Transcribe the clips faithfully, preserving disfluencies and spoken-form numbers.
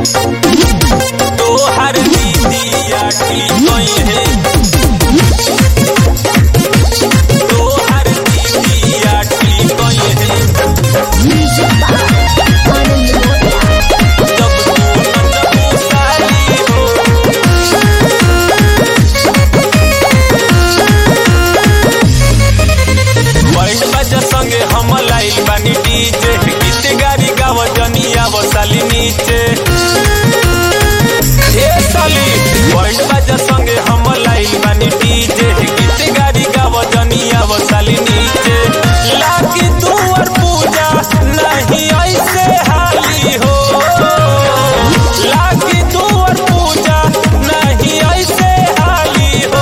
तोहर दीदिया की कहे तोहर दीदिया की कहे जब तू नचबू साली हो बैंड बाजा संगे हम लाइल बानी डीजे गीत गारी गाव जनिया साली नीचे ए साली बैंड बाजा संगे हम लाइल बानी डीजे गीत गारी गाव जनिया साली नीचे लागी दुआर पूजा नहीं ऐसे हाली हो लागी दुआर पूजा नहीं ऐसे हाली हो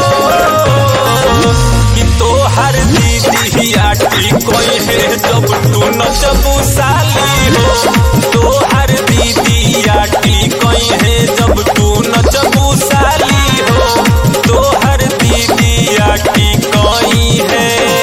कि तोहर दीदिया की कहे जब तू नचबू साली हो तोहर दीदिया की कहे जब तू नचबू साली हो तोहर दीदिया की कहे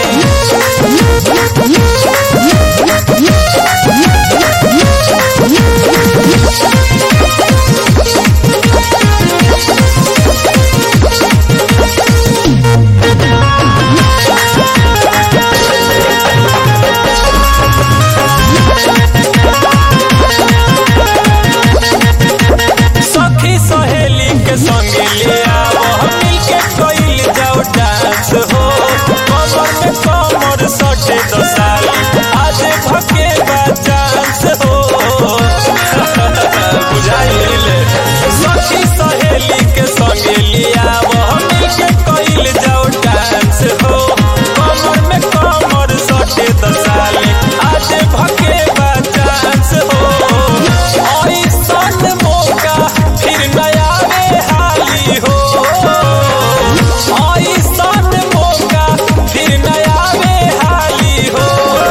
सखी सहेली के संगे ले आओ मिलके कइल जाओ डांस हो कमर में कमर सटे दो साली आज भके चांस हो बुझाइल सखी सहेली के संगे ले आओ मिलके कइल जाओ डांस हो कमर में कमर सटे दो साली आज भके चांस हो ऐसन मौका फिर नया में हाली हो ऐसन मौका फिर नया में हाली हो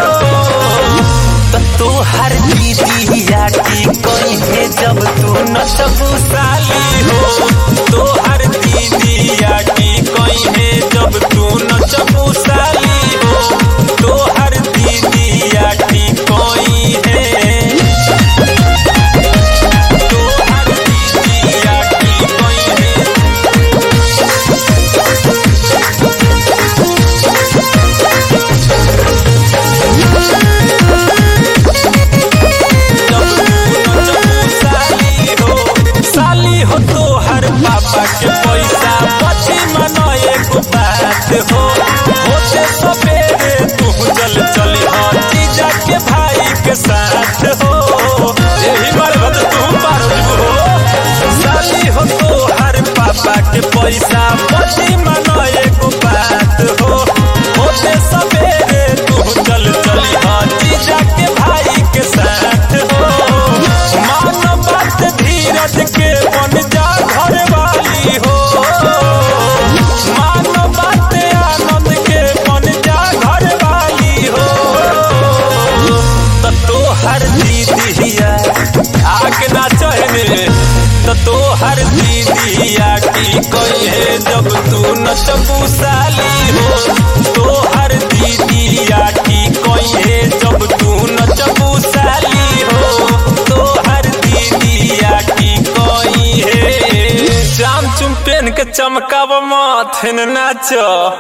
तो तोहर दीदिया की कहे जब तू नचबू साली हो तोहर दीदिया की कहे जब तू नचबू साली हो तोहर दीदिया की कहे तोहर दीदिया की कहे जब तू नचबू साली हो साली हो तोहर पापा के पैसा बची मनो एक बात हो होते सवेरे तू चल चली हो जीजा के भाई के साथ हो यही मरद तू पार हो साली हो तोहर पापा के पैसा बची मनो एक बात हो होते सवेरे तू चल चली हो जीजा के भाई के साथ हो मान बात धीरज के बन जा घर वाली हो मान बात आनंद के बन जा घर वाली हो तो तोहर दीदिया आगे ना चहने तो तोहर दीदिया की कहे जब तू नचबू साली हो तोहर दीदिया की कहे जब तू नचबू साली हो तोहर दीदिया की कहे जाम चुम पेन के चमकाव मत नाच।